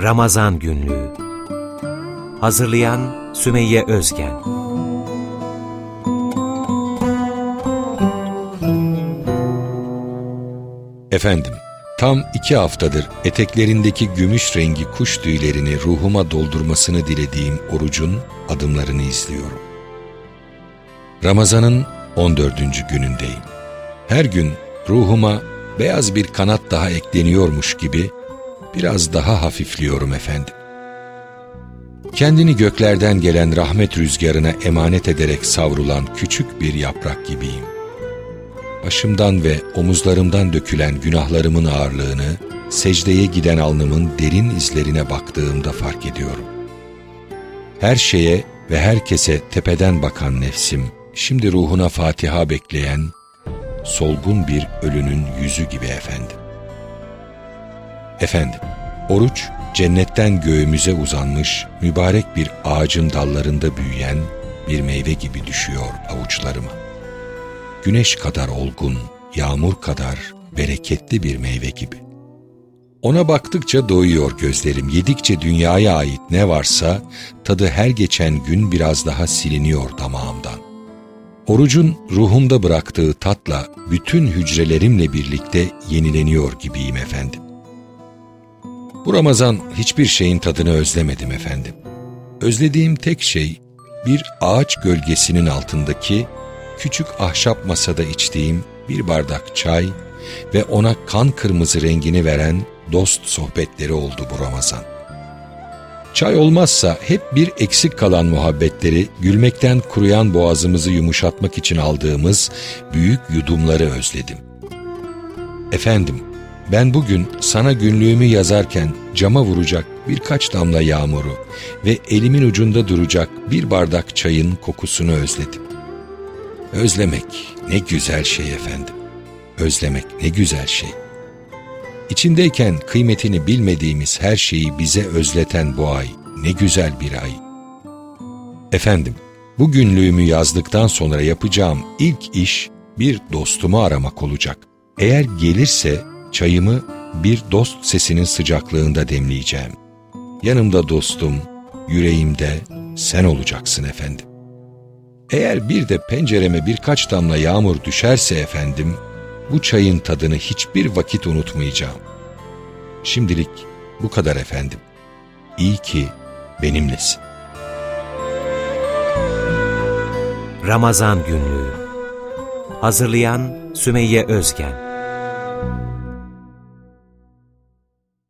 Ramazan Günlüğü. Hazırlayan Sümeyye Özgen. Efendim, tam 2 haftadır eteklerindeki gümüş rengi kuş tüylerini ruhuma doldurmasını dilediğim orucun adımlarını izliyorum. Ramazan'ın 14. günündeyim. Her gün ruhuma beyaz bir kanat daha ekleniyormuş gibi biraz daha hafifliyorum efendim. Kendini göklerden gelen rahmet rüzgarına emanet ederek savrulan küçük bir yaprak gibiyim. Başımdan ve omuzlarımdan dökülen günahlarımın ağırlığını, secdeye giden alnımın derin izlerine baktığımda fark ediyorum. Her şeye ve herkese tepeden bakan nefsim, şimdi ruhuna Fatiha bekleyen, solgun bir ölünün yüzü gibi efendim. Efendim, oruç, cennetten göğümüze uzanmış, mübarek bir ağacın dallarında büyüyen bir meyve gibi düşüyor avuçlarıma. Güneş kadar olgun, yağmur kadar bereketli bir meyve gibi. Ona baktıkça doyuyor gözlerim, yedikçe dünyaya ait ne varsa, tadı her geçen gün biraz daha siliniyor damağımdan. Orucun ruhumda bıraktığı tatla bütün hücrelerimle birlikte yenileniyor gibiyim efendim. Bu Ramazan hiçbir şeyin tadını özlemedim efendim. Özlediğim tek şey bir ağaç gölgesinin altındaki küçük ahşap masada içtiğim bir bardak çay ve ona kan kırmızı rengini veren dost sohbetleri oldu bu Ramazan. Çay olmazsa hep bir eksik kalan muhabbetleri, gülmekten kuruyan boğazımızı yumuşatmak için aldığımız büyük yudumları özledim. Efendim, ben bugün sana günlüğümü yazarken cama vuracak birkaç damla yağmuru ve elimin ucunda duracak bir bardak çayın kokusunu özledim. Özlemek ne güzel şey efendim. Özlemek ne güzel şey. İçindeyken kıymetini bilmediğimiz her şeyi bize özleten bu ay ne güzel bir ay. Efendim, bu günlüğümü yazdıktan sonra yapacağım ilk iş bir dostumu aramak olacak. Eğer gelirse çayımı bir dost sesinin sıcaklığında demleyeceğim. Yanımda dostum, yüreğimde sen olacaksın efendim. Eğer bir de pencereme birkaç damla yağmur düşerse efendim, bu çayın tadını hiçbir vakit unutmayacağım. Şimdilik bu kadar efendim. İyi ki benimlesin. Ramazan Günlüğü. Hazırlayan Sümeyye Özgen.